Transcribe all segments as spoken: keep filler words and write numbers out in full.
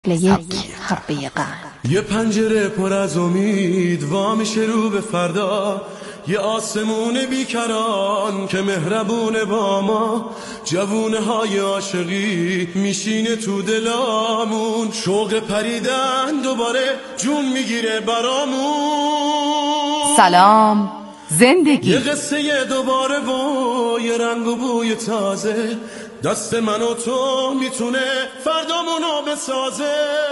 مثل یک حبه قند. یه پنجره پر از امید وا میشه رو به فردا، یه آسمون بیکران که مهربونه با ما، جوونه های عاشقی میشینه تو دلامون، شوق پریدن دوباره جون میگیره برامون. سلام زندگی، یه قصه دوباره و یه رنگ و بوی تازه، دست من و تو میتونه فردامونو بسازه.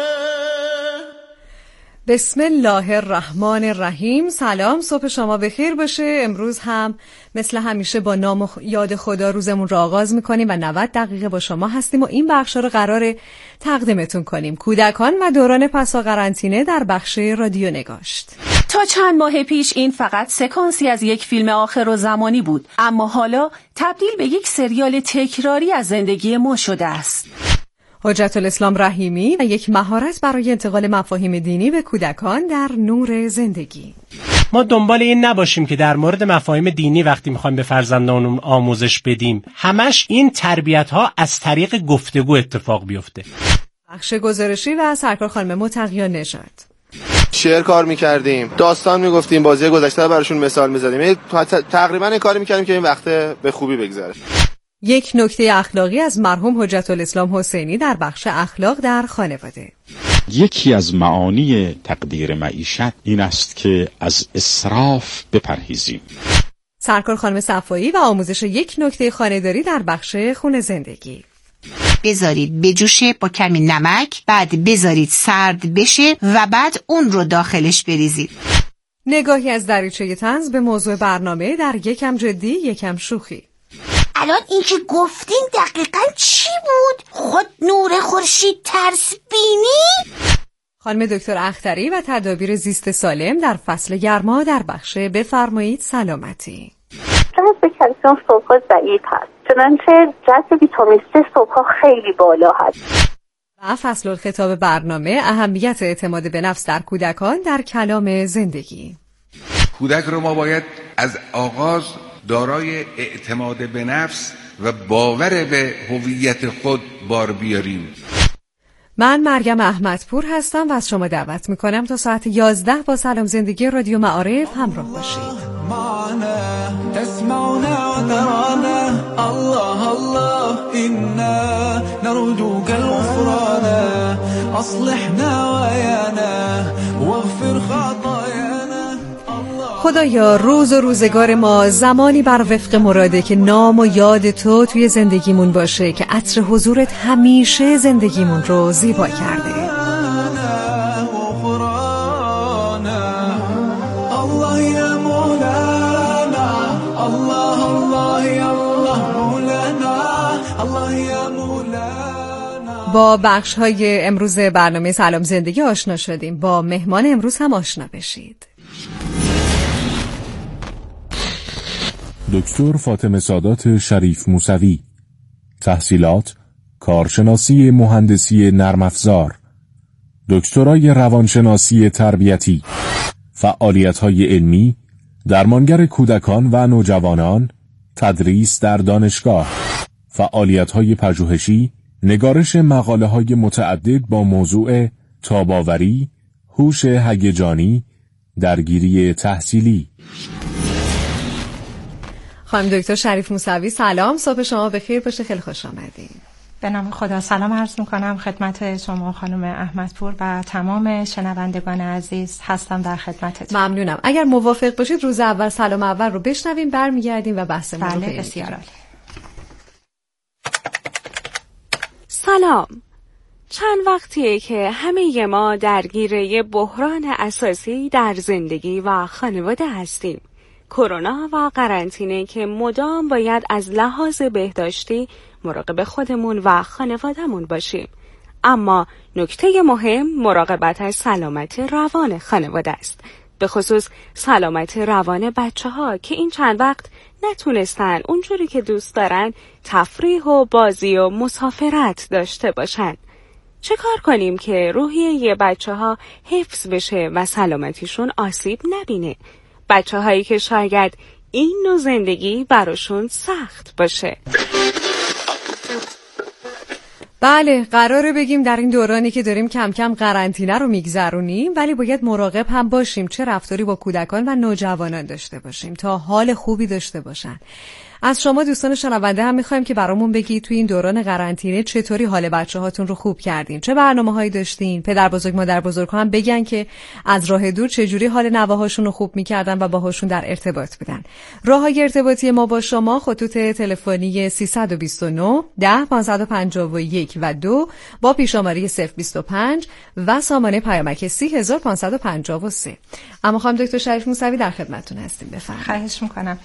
بسم الله الرحمن الرحیم. سلام، صبح شما بخیر باشه. امروز هم مثل همیشه با نام و یاد خدا روزمون رو آغاز میکنیم و نود دقیقه با شما هستیم و این بخش رو قراره تقدیمتون کنیم. کودکان و دوران پسا قرنطینه در بخش رادیو نگاشت. تا چند ماه پیش این فقط سکانسی از یک فیلم آخرالزمانی بود، اما حالا تبدیل به یک سریال تکراری از زندگی ما شده است. حجت الاسلام رحیمی و یک مهارت برای انتقال مفاهیم دینی به کودکان در نور زندگی. ما دنبال این نباشیم که در مورد مفاهیم دینی وقتی میخوایم به فرزندانمون آموزش بدیم همش این تربیت ها از طریق گفتگو اتفاق بیفته. بخش گزارشی و سرکار خانم متقیان نژاد. شعر کار میکردیم، داستان میگفتیم، بازی گذشته رو براشون مثال میزدیم، تقریبا این کاری میکردیم که این وقت به خوبی بگذره. یک نکته اخلاقی از مرحوم حجت الاسلام حسینی در بخش اخلاق در خانواده. یکی از معانی تقدیر معیشت این است که از اسراف بپرهیزیم. سرکار خانم صفایی و آموزش یک نکته خانه‌داری در بخش خونه زندگی. بذارید بجوشه با کمی نمک، بعد بذارید سرد بشه و بعد اون رو داخلش بریزید. نگاهی از دریچه طنز به موضوع برنامه در یکم جدی یکم شوخی. الان این که گفتین دقیقاً چی بود؟ خود نور خورشید ترس بینی؟ خانم دکتر اختری و تدابیر زیست سالم در فصل گرما در بخش بفرمایید سلامتی. جذب کلسیم صبح‌ها ضعیف هست، چنانچه جذب ویتامین سی صبح‌ها خیلی بالا هست. و فصل الخطاب برنامه اهمیت اعتماد به نفس در کودکان در کلام زندگی. کودک رو ما باید از آغاز دارای اعتماد به نفس و باور به هویت خود بار بیاریم. من مریم احمدپور هستم و از شما دعوت میکنم تا ساعت یازده با سلام زندگی رادیو معارف همراه باشید. الله الله إنا نرجوك الغفران أصلحنا ويانا واغفر خطايانا. خدایا روز و روزگار ما زمانی بر وفق مراده که نام و یاد تو توی زندگیمون باشه که عطر حضورت همیشه زندگیمون رو زیبا کرده. با بخش های امروز برنامه سلام زندگی آشنا شدیم. با مهمان امروز هم آشنا بشید. دکتر فاطمه سادات شریف موسوی. تحصیلات کارشناسی مهندسی نرم افزار، دکترای روانشناسی تربیتی، فعالیت‌های علمی، درمانگر کودکان و نوجوانان، تدریس در دانشگاه، فعالیت‌های پژوهشی، نگارش مقاله‌های متعدد با موضوع تاب‌آوری، هوش هیجانی، درگیری تحصیلی. خانم دکتر شریف موسوی سلام، صبح شما بخیر باشه، خیلی خوش آمدین. به نام خدا سلام عرض میکنم خدمت شما خانم احمدپور و تمام شنوندگان عزیز، هستم در خدمتتون. ممنونم. اگر موافق باشید روز اول سلام اول رو بشنویم، برمیگردیم و بحثمون رو بله بسیار عالی. سلام. چند وقتیه که همه ما درگیر یه بحران اساسی در زندگی و خانواده هستیم. کرونا و قرنطینه که مدام باید از لحاظ بهداشتی مراقب خودمون و خانوادهمون باشیم. اما نکته مهم مراقبت از سلامت روان خانواده است. به خصوص سلامت روان بچه ها که این چند وقت نتونستن اونجوری که دوست دارن تفریح و بازی و مسافرت داشته باشن. چه کار کنیم که روحیه یه بچه ها حفظ بشه و سلامتیشون آسیب نبینه؟ بچه هایی که شاید این نوع زندگی براشون سخت باشه. بله، قراره بگیم در این دورانی که داریم کم کم قرنطینه رو میگذرونیم، ولی باید مراقب هم باشیم چه رفتاری با کودکان و نوجوانان داشته باشیم تا حال خوبی داشته باشن. از شما دوستان شنونده هم میخوایم که برامون بگید توی این دوران قرنطینه چطوری حال بچه هاتون رو خوب کردین، چه برنامه‌هایی داشتین. پدر بزرگ مادر بزرگ هم بگن که از راه دور چجوری حال نوه‌هاشون رو خوب میکردن و باهاشون در ارتباط بودن. راههای ارتباطی ما با شما خطوط تلفنی سیصد و بیست و نه ده پانصد و پنجاه و یک و دو با پیش‌شماره صفر بیست و پنج و سامانه پیامک سی هزار و پانصد و پنجاه و سه. اما خانم دکتر شریف موسوی در خدمتتون هستیم، بفرمایید. خواهش میکنم.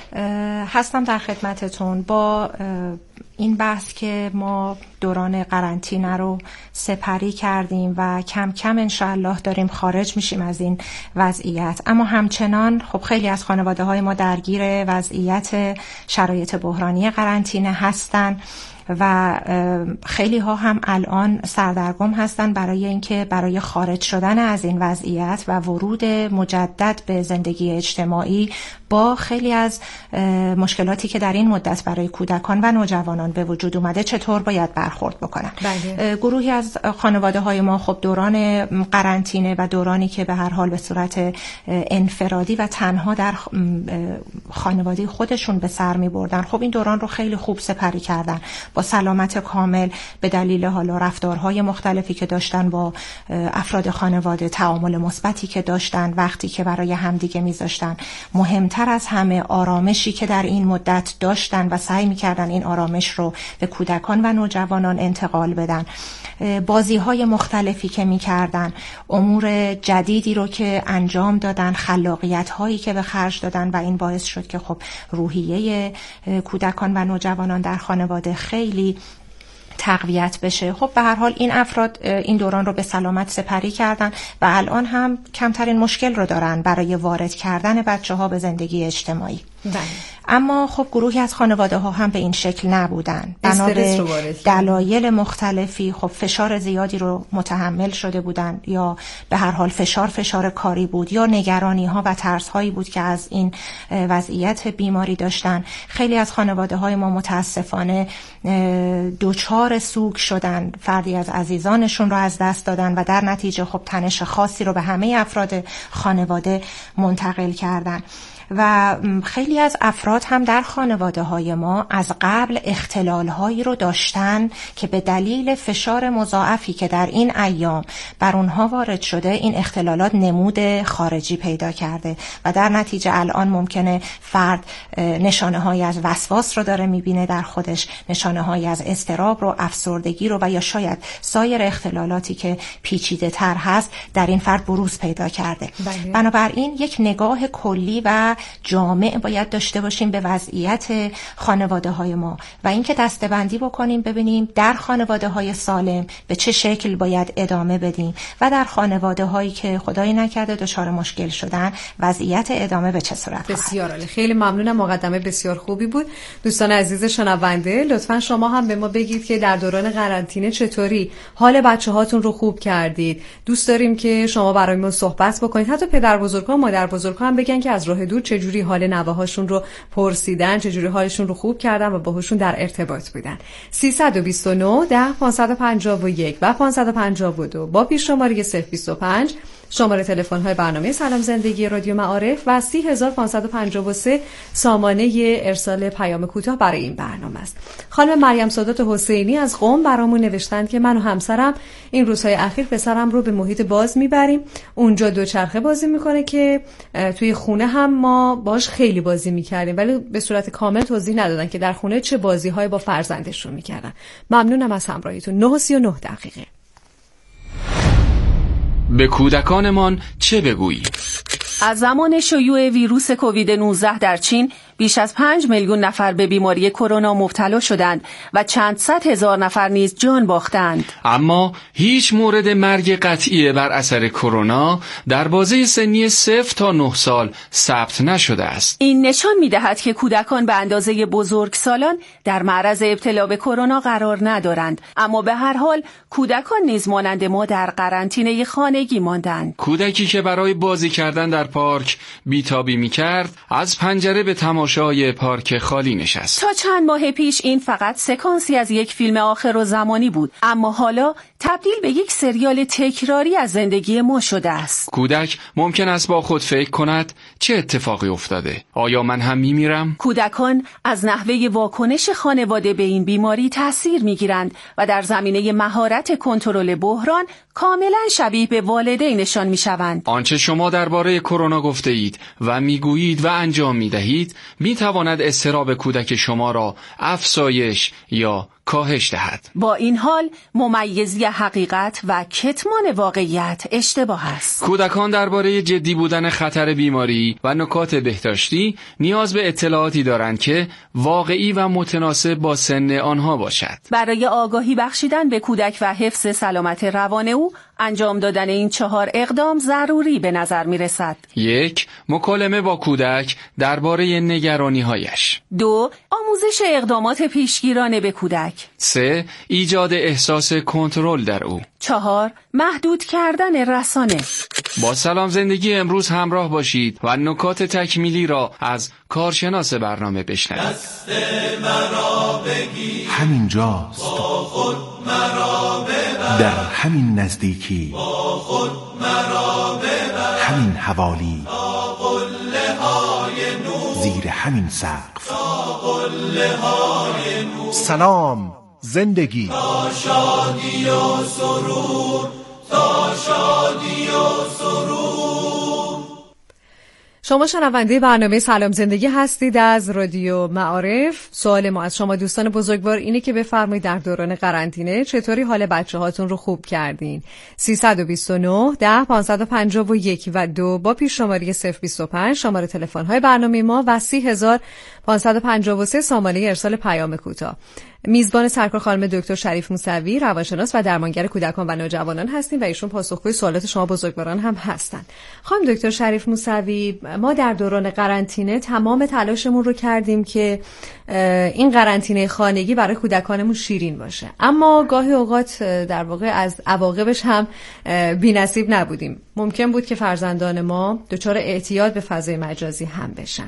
هستم در خدمتتون با این بحث که ما دوران قرنطینه رو سپری کردیم و کم کم انشاءالله داریم خارج میشیم از این وضعیت، اما همچنان خب خیلی از خانواده های ما درگیر وضعیت شرایط بحرانی قرنطینه هستن و خیلی ها هم الان سردرگم هستن برای اینکه برای خارج شدن از این وضعیت و ورود مجدد به زندگی اجتماعی با خیلی از مشکلاتی که در این مدت برای کودکان و نوجوانان به وجود اومده چطور باید برخورد بکنن. بله. گروهی از خانواده های ما خب دوران قرنطینه و دورانی که به هر حال به صورت انفرادی و تنها در خانواده خودشون به سر می بردن، خب این دوران رو خیلی خوب سپری کردن با سلامت کامل به دلیل حالا رفتارهای مختلفی که داشتن با افراد خانواده، تعامل مثبتی که داشتن، وقتی که برای همدیگه میذاشتن، مهمتر از همه آرامشی که در این مدت داشتن و سعی میکردن این آرامش رو به کودکان و نوجوانان انتقال بدن. بازی‌های مختلفی که می‌کردن، امور جدیدی رو که انجام دادن، خلاقیت‌هایی که به خرج دادن و این باعث شد که خب روحیه کودکان و نوجوانان در خانواده خیلی تقویت بشه. خب به هر حال این افراد این دوران رو به سلامت سپری کردن و الان هم کمترین مشکل رو دارن برای وارد کردن بچه‌ها به زندگی اجتماعی. بله. اما خب گروهی از خانواده ها هم به این شکل نبودن، بنا به دلایل مختلفی خب فشار زیادی رو متحمل شده بودن، یا به هر حال فشار فشار کاری بود، یا نگرانی ها و ترس هایی بود که از این وضعیت بیماری داشتن. خیلی از خانواده های ما متاسفانه دوچار سوگ شدن، فردی از عزیزانشون رو از دست دادن و در نتیجه خب تنش خاصی رو به همه افراد خانواده منتقل کردن. و خیلی از افراد هم در خانواده های ما از قبل اختلال هایی رو داشتن که به دلیل فشار مضاعفی که در این ایام بر اونها وارد شده، این اختلالات نمود خارجی پیدا کرده و در نتیجه الان ممکنه فرد نشانه هایی از وسواس رو داره میبینه در خودش، نشانه هایی از اضطراب رو، افسردگی رو و یا شاید سایر اختلالاتی که پیچیده تر هست در این فرد بروز پیدا کرده. بله. بنابراین یک نگاه کلی و جامع باید داشته باشیم به وضعیت خانواده های ما و اینکه دسته‌بندی بکنیم ببینیم در خانواده های سالم به چه شکل باید ادامه بدیم و در خانواده هایی که خدای نکرده دچار مشکل شدن وضعیت ادامه به چه صورت خواهد. بسیار عالی، خیلی ممنونم، مقدمه بسیار خوبی بود. دوستان عزیز شنونده، لطفاً شما هم به ما بگید که در دوران قرنطینه چطوری حال بچه‌هاتون رو خوب کردید. دوست داریم که شما برای ما صحبت بکنید، حتی پدر بزرگان، مادر بزرگان هم بگن که از راه دور چجوری حال نوه‌هاشون رو پرسیدن، چجوری حالشون رو خوب کردن و باهاشون در ارتباط بودن. سیصد و بیست و نه ده پانصد و پنجاه و یک و پانصد و پنجاه و دو با پیش شماره صفر بیست و پنج شماره تلفن های برنامه سلام زندگی رادیو معارف و سی هزار و پانصد و پنجاه و سه سامانه ارسال پیام کوتاه برای این برنامه است. خانم مریم سادات حسینی از قم برامون نوشتند که من و همسرم این روزهای اخیر پسرم رو به محیط باز میبریم، اونجا دوچرخه بازی میکنه که توی خونه هم ما باش خیلی بازی میکردیم، ولی به صورت کامل توضیح ندادن که در خونه چه بازی‌هایی با فرزندشون میکردن. ممنونم از همراهیتون. نه و سی و نه دقیقه. به کودکانمان چه بگویی؟ از زمان شیوع ویروس کووید نوزده در چین بیش از پنج میلیون نفر به بیماری کرونا مبتلا شدند و چند صد هزار نفر نیز جان باختند. اما هیچ مورد مرگ قطعی بر اثر کرونا در بازه سنی صفر تا نه سال ثبت نشده است. این نشان می‌دهد که کودکان به اندازه بزرگسالان در معرض ابتلا به کرونا قرار ندارند، اما به هر حال کودکان نیز مانند ما در قرنطینه خانگی ماندند. کودکی که برای بازی کردن در پارک بیتابی می‌کرد، از پنجره به تماس تماشای پارک خالی نشست. تا چند ماه پیش این فقط سکانسی از یک فیلم آخرالزمانی بود، اما حالا تبدیل به یک سریال تکراری از زندگی ما شده است. کودک ممکن است با خود فکر کند چه اتفاقی افتاده؟ آیا من هم میمیرم؟ کودکان از نحوه واکنش خانواده به این بیماری تأثیر میگیرند و در زمینه مهارت کنترل بحران کاملا شبیه به والدینشان میشوند. آنچه شما درباره کرونا گفته اید و میگویید و انجام میدهید میتواند اضطراب کودک شما را افزایش یا کاهش دهد. با این حال ممیزی حقیقت و کتمان واقعیت اشتباه است. کودکان درباره جدی بودن خطر بیماری و نکات بهداشتی نیاز به اطلاعاتی دارند که واقعی و متناسب با سن آنها باشد. برای آگاهی بخشیدن به کودک و حفظ سلامت روان او انجام دادن این چهار اقدام ضروری به نظر می رسد. یک، مکالمه با کودک درباره نگرانی‌هایش. دو، آموزش اقدامات پیشگیرانه به کودک. سه، ایجاد احساس کنترل در او. چهار، محدود کردن رسانه. با سلام زندگی امروز همراه باشید و نکات تکمیلی را از کارشناس برنامه بشنوید. دست مرا بگیر، همین جاست، با خود مرا ببر، در همین نزدیکی، با خود مرا ببر، همین حوالی، تا قله های نور، زیر همین سقف، تا قله های نور. سلام زندگی، تا شادی و سرور، تا شادی و سرور. شما شنونده برنامه سلام زندگی هستید از رادیو معارف. سوال ما از شما دوستان بزرگوار اینه که بفرمایید در دوران قرنطینه چطوری حال بچه هاتون رو خوب کردین؟ سیصد و بیست و نه ده پانصد و پنجاه و یک و دو با پیش شماره صفر بیست و پنج شماره تلفن های برنامه ما و سی هزار پانصد و پنجاه و سه شماره ارسال پیام کوتاه. میزبان سرکار خانم دکتر شریف موسوی روانشناس و درمانگر کودکان و نوجوانان هستیم و ایشون پاسخگوی سوالات شما بزرگواران هم هستند. خانم دکتر شریف موسوی، ما در دوران قرنطینه تمام تلاشمون رو کردیم که این قرنطینه خانگی برای کودکانمون شیرین باشه، اما گاهی اوقات در واقع از عواقبش هم بی‌نصیب نبودیم. ممکن بود که فرزندان ما دچار اعتیاد به فضای مجازی هم بشن.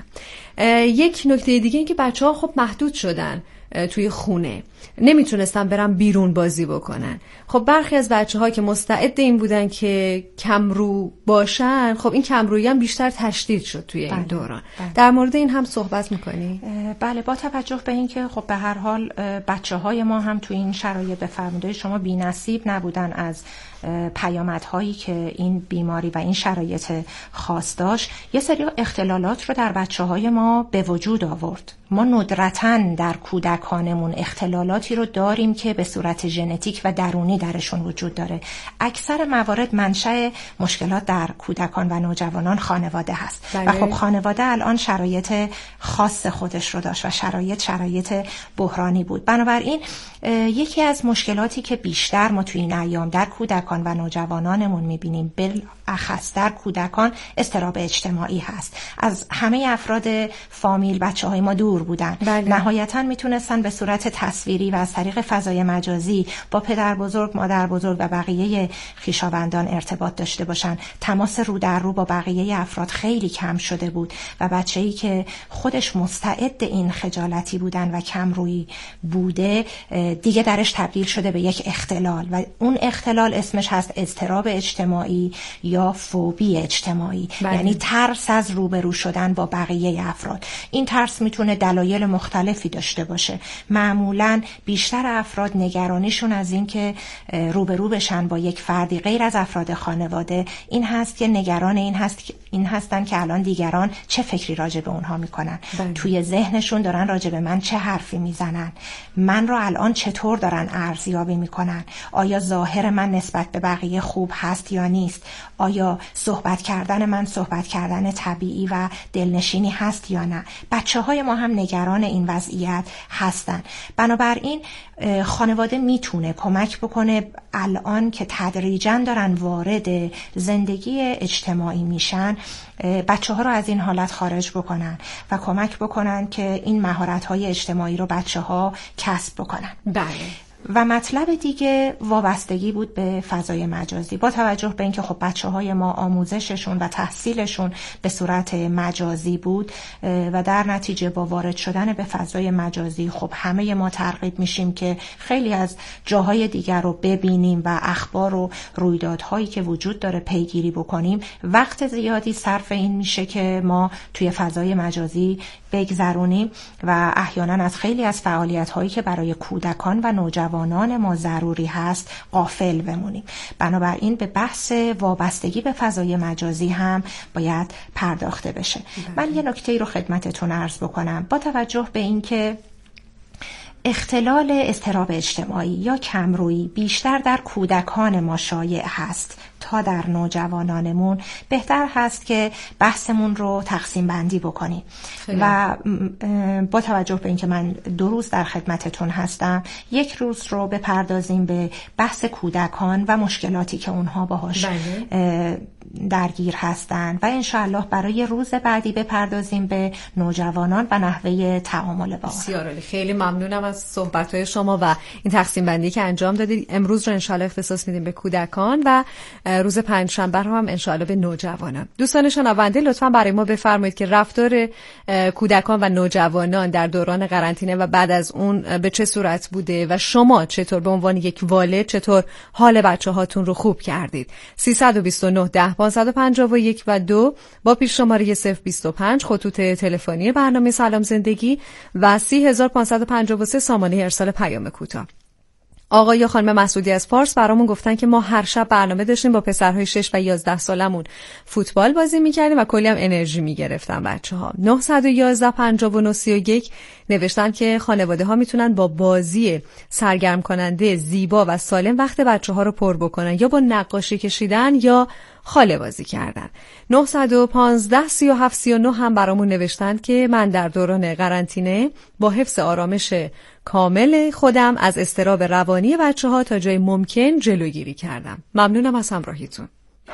یک نکته دیگه این که بچه‌ها خب محدود شدن توی خونه، نمیتونستن برن بیرون بازی بکنن. خب برخی از بچه‌ها که مستعد این بودن که کمرو باشن، خب این کمرویی هم بیشتر تشدید شد توی این دوران. بله. در مورد این هم صحبت میکنی؟ بله، با توجه به این که خب به هر حال بچه‌های ما هم توی این شرایط به فرموده شما بی‌نصیب نبودن از پیامدهایی که این بیماری و این شرایط خاص داشت، یه سری اختلالات رو در بچه‌های ما به وجود آورد. ما ندرتاً در کودکانمون اختلالاتی رو داریم که به صورت ژنتیک و درونی درشون وجود داره. اکثر موارد منشأ مشکلات در کودکان و نوجوانان خانواده هست. بله. و خب خانواده الان شرایط خاص خودش رو داشت و شرایط شرایط بحرانی بود. بنابراین یکی از مشکلاتی که بیشتر ما توی این ایام در کودکان و نوجوانانمون میبینیم، بالاخص در کودکان، اضطراب اجتماعی هست. از همه افراد فامیل بچه‌های ما دور بودن. بله. نهایتاً میتونستن به صورت تصویری و از طریق فضای مجازی با پدر بزرگ، مادر بزرگ و بقیه خویشاوندان ارتباط داشته باشن. تماس رو در رو با بقیه افراد خیلی کم شده بود و بچه‌ای که خودش مستعد این خجالتی بودن و کم روی بوده دیگه درش تبدیل شده به یک اختلال و اون اختلال اسمش هست اضطراب اجتماعی یا فوبی اجتماعی. بله. یعنی ترس از روبرو شدن با بقیه افراد. این ترس میتونه دلایل مختلفی داشته باشه. معمولاً بیشتر افراد نگرانیشون از این که روبرو بشن با یک فردی غیر از افراد خانواده این هست که نگران این هست که این هستن که الان دیگران چه فکری راجع به اونها میکنن. بله. توی ذهنشون دارن راجع به من چه حرفی میزنن، من رو الان چطور دارن ارزیابی میکنن، آیا ظاهر من نسبت به بقیه خوب هست یا نیست، آیا صحبت کردن من صحبت کردن طبیعی و دلنشینی هست یا نه. بچه‌های ما هم نگران این وضعیت هستن. بنابراین خانواده میتونه کمک بکنه الان که تدریجاً دارن وارد زندگی اجتماعی میشن، بچه ها رو از این حالت خارج بکنن و کمک بکنن که این مهارت های اجتماعی رو بچه ها کسب بکنن. بله. و مطلب دیگه وابستگی بود به فضای مجازی. با توجه به اینکه خب بچه‌های ما آموزششون و تحصیلشون به صورت مجازی بود و در نتیجه با وارد شدن به فضای مجازی خب همه ما ترغیب میشیم که خیلی از جاهای دیگر رو ببینیم و اخبار و رویدادهایی که وجود داره پیگیری بکنیم. وقت زیادی صرف این میشه که ما توی فضای مجازی بگذرونیم و احیانا از خیلی از فعالیت‌هایی که برای کودکان و نوجوانان ما ضروری هست غافل بمونیم. بنابراین به بحث وابستگی به فضای مجازی هم باید پرداخته بشه. من یه نکته‌ای رو خدمتتون عرض بکنم. با توجه به اینکه اختلال اضطراب اجتماعی یا کمرویی بیشتر در کودکان ما شایع هست تا در نوجوانانمون، بهتر هست که بحثمون رو تقسیم بندی بکنیم و با توجه به اینکه من دو روز در خدمتتون هستم، یک روز رو بپردازیم به بحث کودکان و مشکلاتی که اونها باهاش درگیر هستن و انشاءالله برای روز بعدی بپردازیم به نوجوانان و نحوه تعامل با. بسیار عالی، خیلی ممنونم از صحبت‌های شما و این تقسیم بندی که انجام دادید. امروز رو انشاءالله اختصاص میدیم به کودکان و روز پنجشنبه رو هم انشاءالله به نوجوانان. دوستان شنونده لطفاً برای ما بفرمایید که رفتار کودکان و نوجوانان در دوران قرنطینه و بعد از اون به چه صورت بوده و شما چطور به عنوان یک والد چطور حال بچه‌هاتون رو خوب کردید. سیصد و بیست و نه ده پانصد و پنجاه و یک و دو با پیش شماره صفر بیست و پنج خطوط تلفنی برنامه سلام زندگی و سی هزار پانصد و پنجاه و سه سامانه ارسال پیام کوتاه. آقا یا خانم مسعودی از فارس برامون گفتن که ما هر شب برنامه داشتیم با پسرهای شش و یازده سالمون فوتبال بازی میکردیم و کلی هم انرژی میگرفتن بچه‌ها. نهصد و یازده پنجاه و نه سی و یک نوشتن که خانواده ها میتونن با بازی سرگرم کننده زیبا و سالم وقت بچه‌ها رو پر بکنن یا با نقاشی کشیدن یا خاله بازی کردن. نهصد و پانزده سی و هفت سی و نه هم برامون نوشتن که من در دوران قرنطینه با حفظ آرامش کامل خودم از اضطراب روانی بچه‌ها تا جای ممکن جلوگیری کردم. ممنونم از همراهیتون.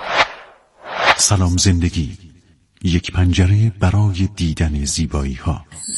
سلام زندگی، یک پنجره برای دیدن زیبایی ها.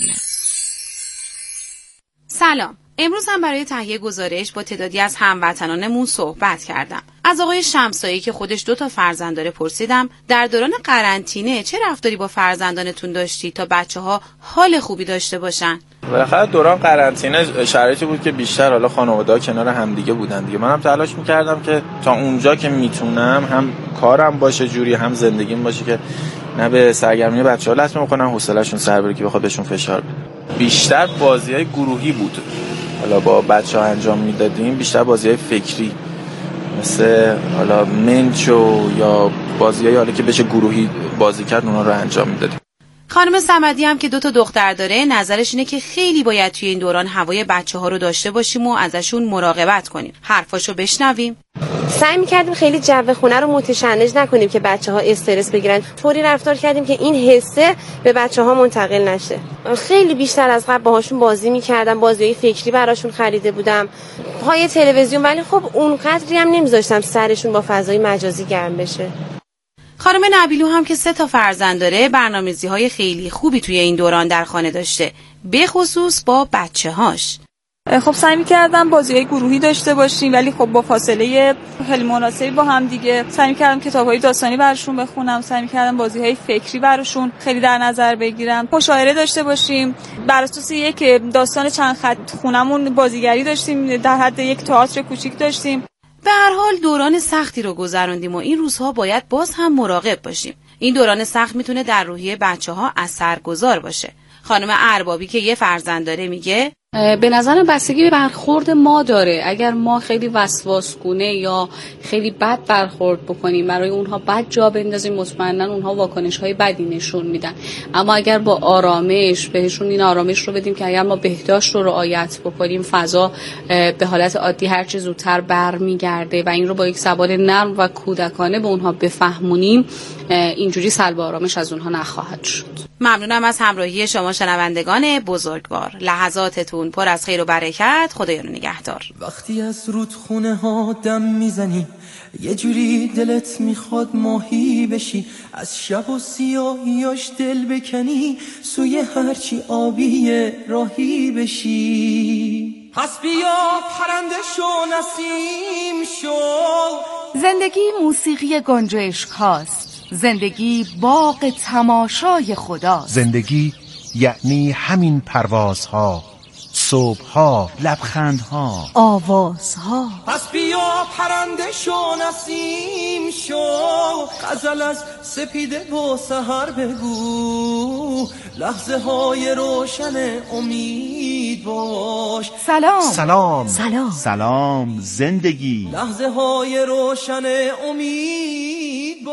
سلام. امروز هم برای تهیه گزارش با تعدادی از هموطنانمون صحبت کردم. از آقای شمسایی که خودش دو تا فرزند داره پرسیدم در دوران قرنطینه چه رفتاری با فرزندانتون داشتی تا بچه‌ها حال خوبی داشته باشن؟ بالاخره دوران قرنطینه شرایطی بود که بیشتر حالا خانواده‌ها کنار همدیگه بودن دیگه. منم تلاش می‌کردم که تا اونجا که میتونم هم کارم باشه جوری هم زندگیم باشه که نه به سرگرمی بچه‌ها لطمه بکنن، حوصله‌شون سر بره که بخواد بهشون فشار بده. بیشتر بازی‌های گروهی بود. حالا با بچه‌ها انجام میدادیم، بیشتر بازی‌های فکری مثل حالا منچو یا بازی‌های حالا که بشه گروهی بازی کرد اونا رو انجام میدادیم. خانم صمدی هم که دو تا دختر داره نظرش اینه که خیلی باید توی این دوران هوای بچه‌ها رو داشته باشیم و ازشون مراقبت کنیم. حرفاشو بشنویم. سعی می‌کردیم خیلی جو خونه رو متشنج نکنیم که بچه‌ها استرس بگیرن. طوری رفتار کردیم که این حسه به بچه‌ها منتقل نشه. خیلی بیشتر از قبل باهاشون بازی می‌کردم، بازی‌های فکری براشون خریده بودم. پای تلویزیون، ولی خب اونقدری هم نمی‌ذاشتم سرشون با فضای مجازی گرم بشه. خانم نبیلو هم که سه تا فرزند داره برنامه‌ریزی‌های خیلی خوبی توی این دوران در خانه داشته، به خصوص با بچه‌هاش. خب سعی می‌کردم بازی‌های گروهی داشته باشیم ولی خب با فاصله خیلی مناسبی با هم دیگه. سعی می‌کردم کتاب‌های داستانی براشون بخونم، سعی می‌کردم بازی‌های فکری براشون خیلی در نظر بگیرم. مشاعره داشته باشیم. بر اساس یک داستان چند خط خونمون بازیگری داشتیم، در حد یک تئاتر کوچیک داشتیم. به هر حال دوران سختی رو گذروندیم و این روزها باید باز هم مراقب باشیم. این دوران سخت میتونه در روحیه بچه‌ها اثرگذار باشه. خانم اربابی که یه فرزند داره میگه به نظرم بستگی به برخورد ما داره. اگر ما خیلی وسواسگونه یا خیلی بد برخورد بکنیم، برای اونها بد جا بندازیم، مطمئنا اونها واکنش‌های بدی نشون میدن. اما اگر با آرامش بهشون این آرامش رو بدیم که اگر ما بهداشت رو رعایت بکنیم، فضا به حالت عادی هر چه زودتر برمیگرده و این رو با یک زبان نرم و کودکانه به اونها بفهمونیم، اینجوری سلب آرامش از اونها نخواهد شد. ممنونم از همراهی شما شنوندگان بزرگوار. لحظاتتون پر از خیر و برکت. خدایا رو نگهدار. وقتی از رودخونه ها دم میزنی یه جوری دلت میخواد ماهی بشی، از شب و سیاهیاش دل بکنی، سوی هرچی آبی راهی بشی. پس بیا پرنده شو نسیم شو. زندگی موسیقی گنجشک هاست. زندگی باغ تماشای خداست. زندگی یعنی همین پروازها، صبحها، لبخندها، آوازها. پس بیا پرنده شو نسیم شو. غزل از سپیده و سحر بگو، لحظه های روشن امید باش. سلام سلام سلام سلام زندگی. لحظه های روشن امید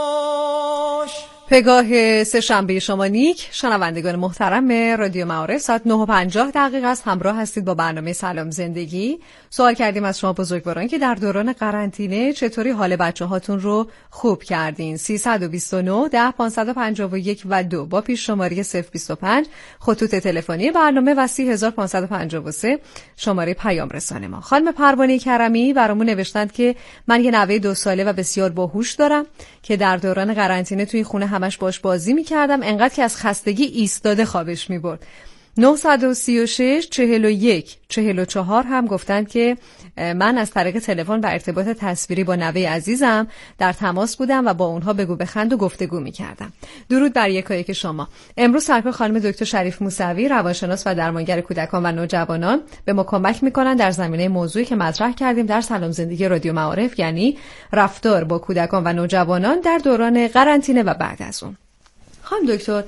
باش. پگاه سه شنبه شما نیک. شنوندگان محترم رادیو معارف، ساعت نه و پنجاه دقیقه است. همراه هستید با برنامه سلام زندگی. سوال کردیم از شما بزرگواران که در دوران قرنطینه چطوری حال بچه هاتون رو خوب کردین. سیصد و بیست و نه ده پانصد و پنجاه و یک و دو با پیش شماره صفر بیست و پنج خطوط تلفنی برنامه و سی هزار و پانصد و پنجاه و سه شماره پیام رسان ما. خانم پروانه کرمی برامون نوشتند که من یه نوه دو ساله و بسیار باهوش دارم که در دوران قرنطینه توی خونه همش باش بازی می‌کردم، انقدر که از خستگی ایستاده خوابش می‌برد. نه سه شش چهل و یک چهل و چهار هم گفتند که من از طریق تلفن و ارتباط تصویری با نوه عزیزم در تماس بودم و با اونها بگو بخند و گفتگو می‌کردم. درود بر یکایک شما. امروز سرکار خانم دکتر شریف موسوی، روانشناس و درمانگر کودکان و نوجوانان، به ما کمک می‌کنند در زمینه موضوعی که مطرح کردیم در سلام زندگی رادیو معارف، یعنی رفتار با کودکان و نوجوانان در دوران قرنطینه و بعد از اون. خانم دکتر،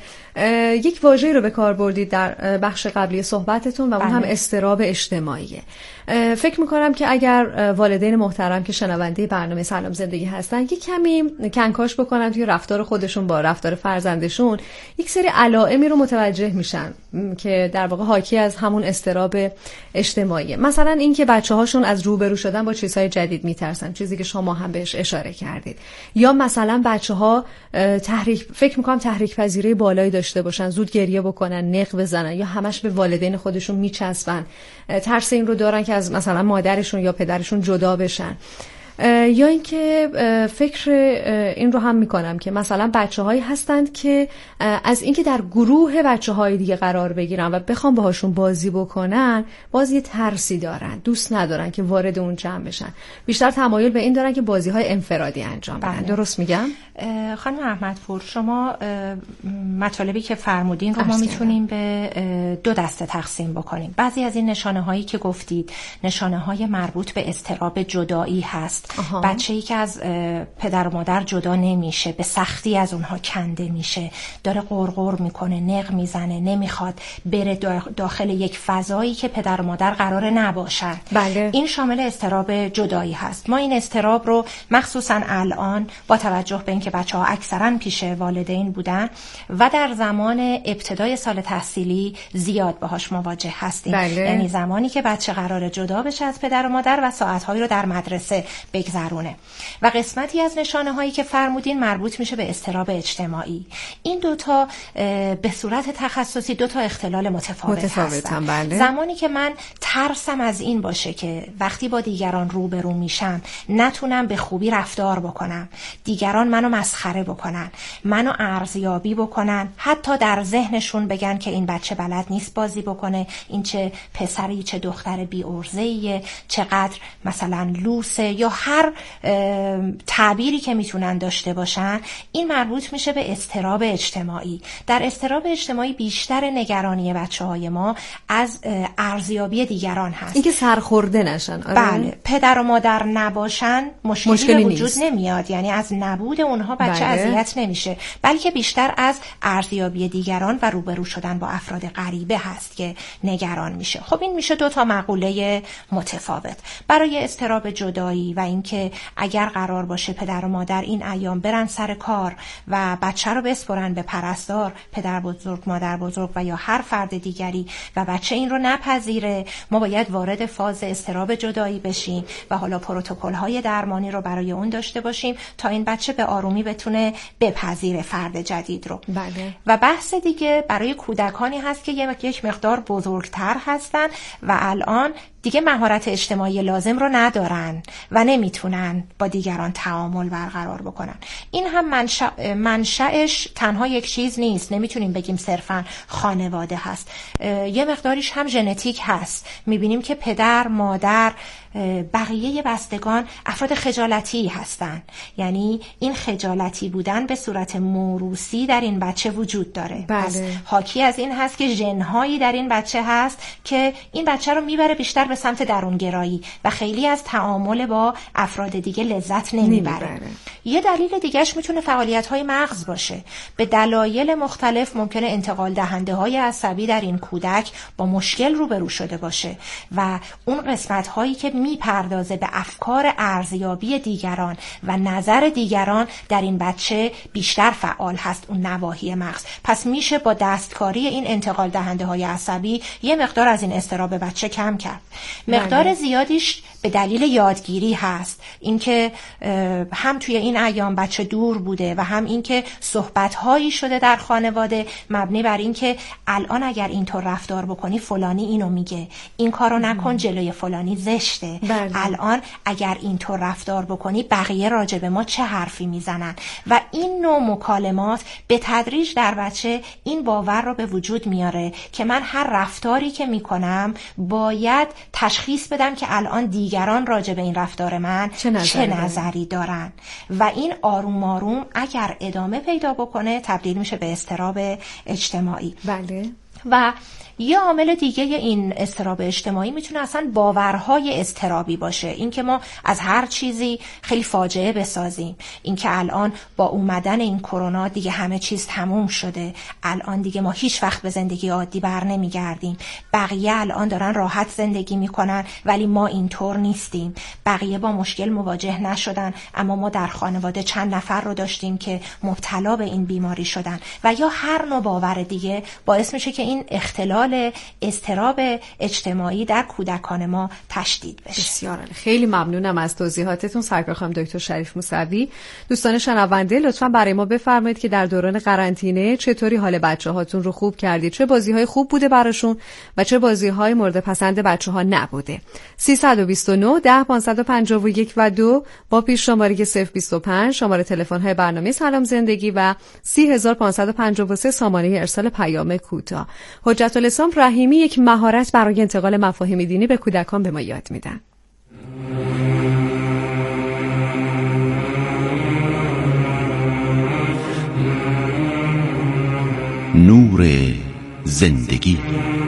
یک واژه‌ای رو به کار بردید در بخش قبلی صحبتتون و اون هم اضطراب اجتماعیه. فکر میکنم که اگر والدین محترم که شنونده برنامه سلام زندگی هستن یک کمی کنکاش بکنن توی رفتار خودشون با رفتار فرزندشون، یک سری علائمی رو متوجه میشن که در واقع حاکی از همون اضطراب اجتماعیه. مثلا این که بچه‌هاشون از روبرو شدن با چیزهای جدید میترسن، چیزی که شما هم بهش اشاره کردید. یا مثلا بچه‌ها تحریک فکر میکنم تحریک پذیری بالایی داشته باشن، زود گریه بکنن، نق بزنن، یا همش به والدین خودشون میچسبن، ترس این رو دارن که از مثلا مادرشون یا پدرشون جدا بشن. یا اینکه فکر این رو هم میکنم که مثلا بچه‌هایی هستند که از اینکه در گروه بچه‌های دیگه قرار بگیرن و بخوام باهاشون بازی بکنن، باز یه ترسی دارن، دوست ندارن که وارد اون جمع بشن، بیشتر تمایل به این دارن که بازی‌های انفرادی انجام بدن. درست میگم؟ خانم احمدپور، شما مطالبی که فرمودین رو ما میتونیم به دو دسته تقسیم بکنیم. بعضی از این نشانه‌هایی که گفتید نشانه‌های مربوط به اضطراب جدایی هست. بچه‌ای که از پدر و مادر جدا نمیشه، به سختی از اونها کنده میشه، داره غرغر میکنه، نق میزنه، نمیخواد بره داخل یک فضایی که پدر و مادر قراره نباشن. بله. این شامل اضطراب جدایی هست. ما این اضطراب رو مخصوصا الان با توجه به اینکه بچه‌ها اکثرا پیش والدین بودن و در زمان ابتدای سال تحصیلی زیاد باهاش مواجه هستیم. بله. یعنی زمانی که بچه قراره جدا بشه از پدر و مادر و ساعت‌هایی رو در مدرسه بگذرونه. و قسمتی از نشانه هایی که فرمودین مربوط میشه به اضطراب اجتماعی. این دوتا به صورت تخصصی دوتا اختلال متفاوت, متفاوت هستن. بله. زمانی که من ترسم از این باشه که وقتی با دیگران روبرو میشم نتونم به خوبی رفتار بکنم، دیگران منو مسخره بکنن، منو ارزیابی بکنن، حتی در ذهنشون بگن که این بچه بلد نیست بازی بکنه، این چه پسری چه دختر بی ارزه‌ایه، چقدر مثلا لوسه، یا هر تعبیری که میتونن داشته باشن، این مربوط میشه به اضطراب اجتماعی. در اضطراب اجتماعی بیشتر نگرانی بچه‌های ما از ارزیابی دیگران هست، اینکه سرخورده نشن. آره. بله، پدر و مادر نباشن مشکلی, مشکلی به وجود نیست. نمیاد، یعنی از نبود اونها بچه بله. اذیت نمیشه، بلکه بیشتر از ارزیابی دیگران و روبرو شدن با افراد غریبه هست که نگران میشه. خب این میشه دو تا مقوله متفاوت. برای اضطراب جدایی و اینکه اگر قرار باشه پدر و مادر این ایام برن سر کار و بچه رو بسپرن به پرستار، پدر بزرگ، مادر بزرگ و یا هر فرد دیگری، و بچه این رو نپذیره، ما باید وارد فاز اضطراب جدایی بشیم و حالا پروتکل‌های درمانی رو برای اون داشته باشیم تا این بچه به آرومی بتونه بپذیره فرد جدید رو. بله. و بحث دیگه برای کودکانی هست که یک مقدار بزرگتر هستن و الان دیگه مهارت اجتماعی لازم رو ندارن و نمیتونن با دیگران تعامل برقرار بکنن. این هم منشأ منشأش تنها یک چیز نیست، نمیتونیم بگیم صرفا خانواده هست، یه مقداریش هم ژنتیک هست. میبینیم که پدر، مادر، بقیه بستگان افراد خجالتی هستن، یعنی این خجالتی بودن به صورت موروثی در این بچه وجود داره. بله. پس حاکی از این هست که ژن‌هایی در این بچه هست که این بچه رو میبره بیشتر به سمت درونگرایی و خیلی از تعامل با افراد دیگه لذت نمیبره. یه دلیل دیگهش میتونه فعالیت‌های مغز باشه. به دلایل مختلف ممکنه انتقال دهنده‌های عصبی در این کودک با مشکل روبرو شده باشه و اون قسمت‌هایی که میپردازه به افکار ارزیابی دیگران و نظر دیگران در این بچه بیشتر فعال هست، اون نواحی مغز. پس میشه با دستکاری این انتقال دهنده های عصبی یه مقدار از این اضطراب بچه کم کرد. مقدار بله. زیادیش به دلیل یادگیری هست، اینکه هم توی این ایام بچه دور بوده و هم اینکه صحبت‌هایی شده در خانواده مبنی بر اینکه الان اگر اینطور رفتار بکنی فلانی اینو میگه، این کارو نکن جلوی فلانی زشته. بله. الان اگر اینطور رفتار بکنی بقیه راجع به ما چه حرفی میزنن و این نوع مکالمات به تدریج در بچه این باور رو به وجود میاره که من هر رفتاری که میکنم باید تشخیص بدم که الان دیگران راجع به این رفتار من چه نظری, چه نظری دارن و این آروم آروم اگر ادامه پیدا بکنه تبدیل میشه به اضطراب اجتماعی. بله. و یه عامل دیگه این اضطراب اجتماعی میتونه اصلا باورهای اضطرابی باشه، اینکه ما از هر چیزی خیلی فاجعه بسازیم، اینکه الان با اومدن این کرونا دیگه همه چیز تموم شده، الان دیگه ما هیچ وقت به زندگی عادی بر نمیگردیم، بقیه الان دارن راحت زندگی میکنن ولی ما اینطور نیستیم، بقیه با مشکل مواجه نشدن اما ما در خانواده چند نفر رو داشتیم که مبتلا به این بیماری شدن و یا هر نوع باور دیگه باعث میشه که این اختلال اضطراب اجتماعی در کودکان ما تشدید بشه. بسیار عالی. خیلی ممنونم از توضیحاتتون سرکار خانم دکتر شریف موسوی. دوستان شنونده لطفاً برای ما بفرمایید که در دوران قرنطینه چطوری حال بچه‌هاتون رو خوب کردید، چه بازی‌های خوب بوده براشون و چه بازی‌های مورد پسند بچه‌ها نبوده. سیصد و بیست و نه ده پانصد و پنجاه و یک و دو با پیش شماره صفر بیست و پنج شماره تلفن‌های برنامه سلام زندگی و سی و هزار و پانصد و پنجاه و سه سامانه ارسال پیام کوتاه. حجت الاسلام رحیمی یک مهارت برای انتقال مفاهیم دینی به کودکان به ما یاد میدن. نور زندگی.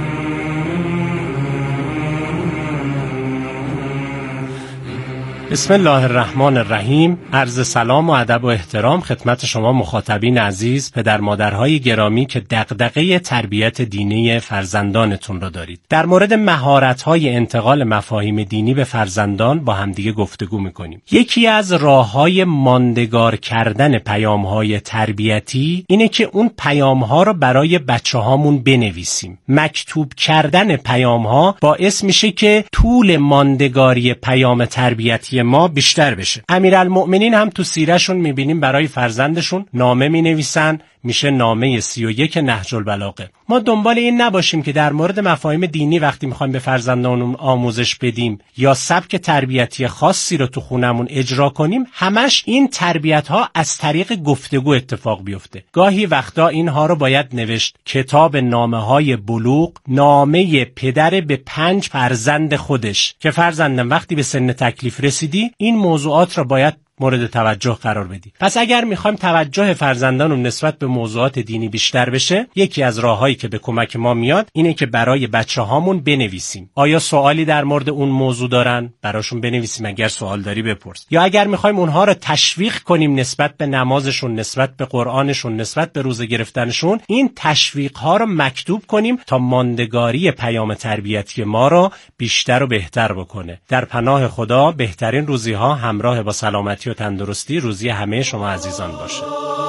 بسم الله الرحمن الرحیم. عرض سلام و ادب و احترام خدمت شما مخاطبین عزیز، پدر مادرهای گرامی که دغدغه تربیت دینی فرزندانتون رو دارید. در مورد مهارت‌های انتقال مفاهیم دینی به فرزندان با همدیگه گفتگو می‌کنیم. یکی از راه‌های ماندگار کردن پیام‌های تربیتی اینه که اون پیام‌ها رو برای بچه‌هامون بنویسیم. مکتوب کردن پیام‌ها باعث میشه که طول ماندگاری پیام تربیتی ما بیشتر بشه. امیرالمؤمنین هم تو سیرهشون میبینیم برای فرزندشون نامه مینویسن، میشه نامه سی و یک نهج البلاغه. ما دنبال این نباشیم که در مورد مفاهیم دینی وقتی میخوایم به فرزندانمون آموزش بدیم یا سبک تربیتی خاصی رو تو خونمون اجرا کنیم همش این تربیت ها از طریق گفتگو اتفاق بیفته. گاهی وقتا اینها رو باید نوشت. کتاب نامه های بلوغ نامه پدر به پنج فرزند خودش که فرزندم وقتی به سن تکلیف رسیدی این موضوعات رو باید مورد توجه قرار بدی. پس اگر میخوایم توجه فرزندانمون نسبت به موضوعات دینی بیشتر بشه، یکی از راههایی که به کمک ما میاد اینه که برای بچه‌هامون بنویسیم. آیا سوالی در مورد اون موضوع دارن؟ براشون بنویسیم، اگر سوال داری بپرس. یا اگر میخوایم اونها رو تشویق کنیم نسبت به نمازشون، نسبت به قرآنشون، نسبت به روزه گرفتنشون، این تشویق‌ها رو مکتوب کنیم تا ماندگاری پیام تربیتی ما رو بیشتر و بهتر بکنه. در پناه خدا بهترین روزی‌ها همراه با سلامتی و تندرستی روزی همه شما عزیزان باشه.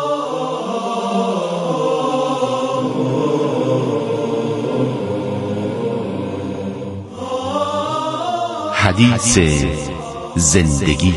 حدیث زندگی.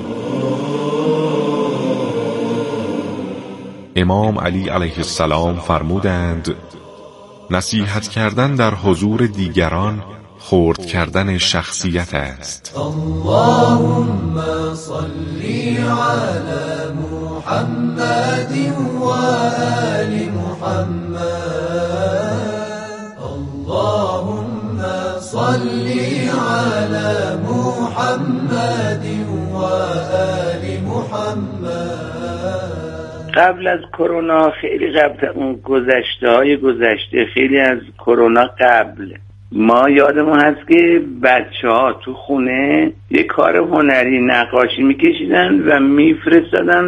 امام علی علیه السلام فرمودند: نصیحت کردن در حضور دیگران خرد کردن شخصیت است. اللهم صل علی محمد و آل محمد. اللهم صل علی محمد و آل محمد. قبل از کرونا، خیلی قبل اون گذشته های گذشته، خیلی از کرونا قبل، ما یادمون هست که بچه ها تو خونه یه کار هنری نقاشی میکشیدن و میفرستادن